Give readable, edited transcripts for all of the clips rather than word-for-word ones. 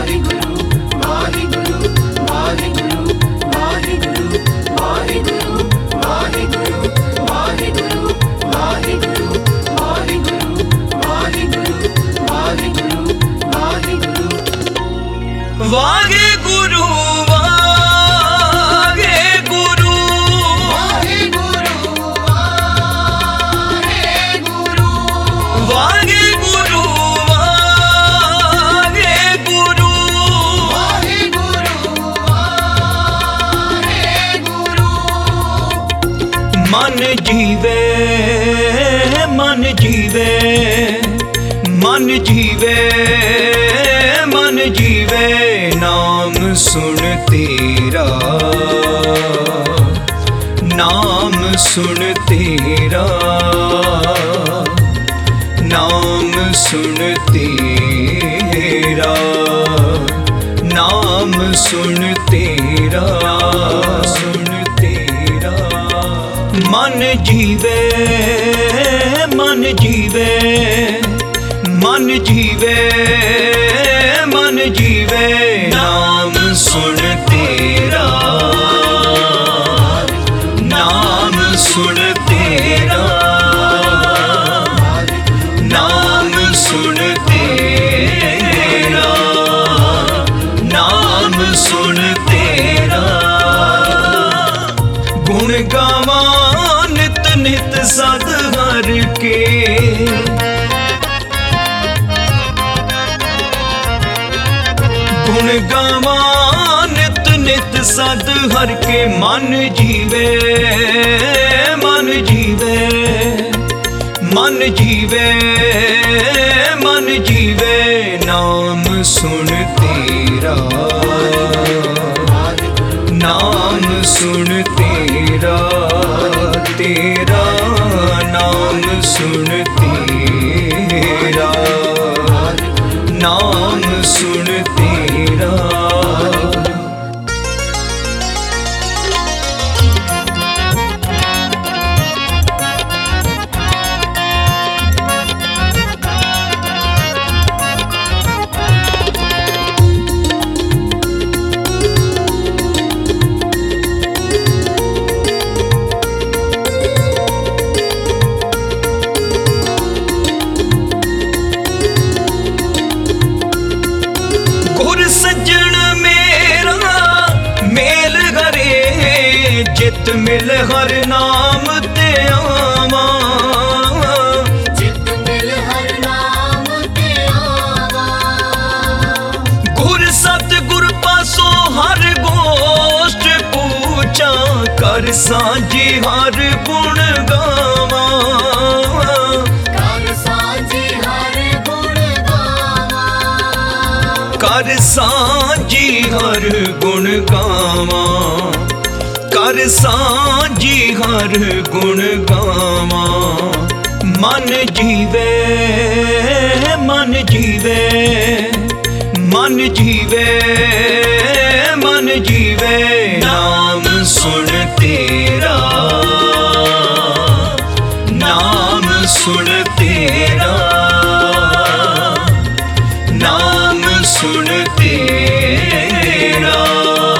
मन जीवे मन जीवे मन जीवे मन जीवे नाम सुन तेरा, नाम सुन तेरा, नाम सुन तेरा, नाम सुन तेरा, सुन तेरा। मन जीवे मन जीवे मन जीवे मन जीवे नाम सुन तेरा, नाम सुन तेरा, नाम सुन तेरा, नाम सुन तेरा। गुण गावा नित नित सद हर के, गुण गावा नित नित सद हर के। मन जीवे मन जीवे मन जीवे मन जीवे नाम सुन तेरा, नाम सुन तेरा, तेरा नाम सुन तेरा, नाम सुन तेरा। चित मिल हर नाम ते आवा, चित मिल हर नाम ते आवा। गुर सतगुर पासो हर गोष्ठ पूछा, कर सांझी हर गुण गावा, कर सांझी हर गुण गावा, कर सांझी हर गुण गावा, कर सांझी हर गुण गावा। मन जीवे मन जीवे मन जीवे मन जीवे नाम सुन तेरा, नाम सुन तेरा, नाम सुन तेरा,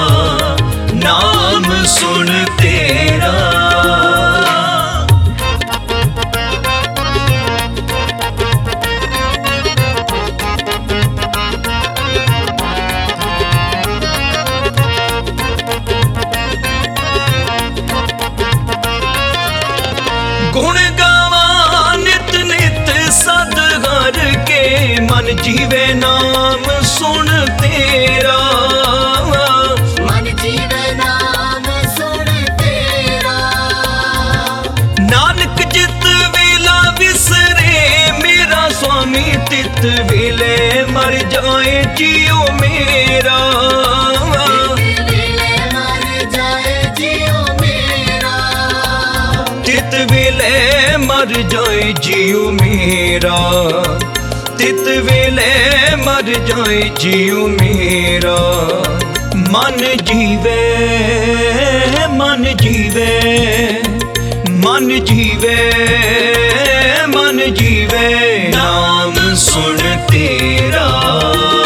नाम सुन तेरा। गुण गावा नित नित सद हर के, मन जीवे नाम सुन तेरा, मन जीवे नाम सुन तेरा। नानक जित वेला विसरे मेरा स्वामी, तित वेले मर जाए जियो मेरा, तित वेले मर जाए जियो मेरा, तित वेले मर जाए जियो मेरा। मन जीवे मन जीवे मन जीवे मन जीवे नाम सुन तेरा,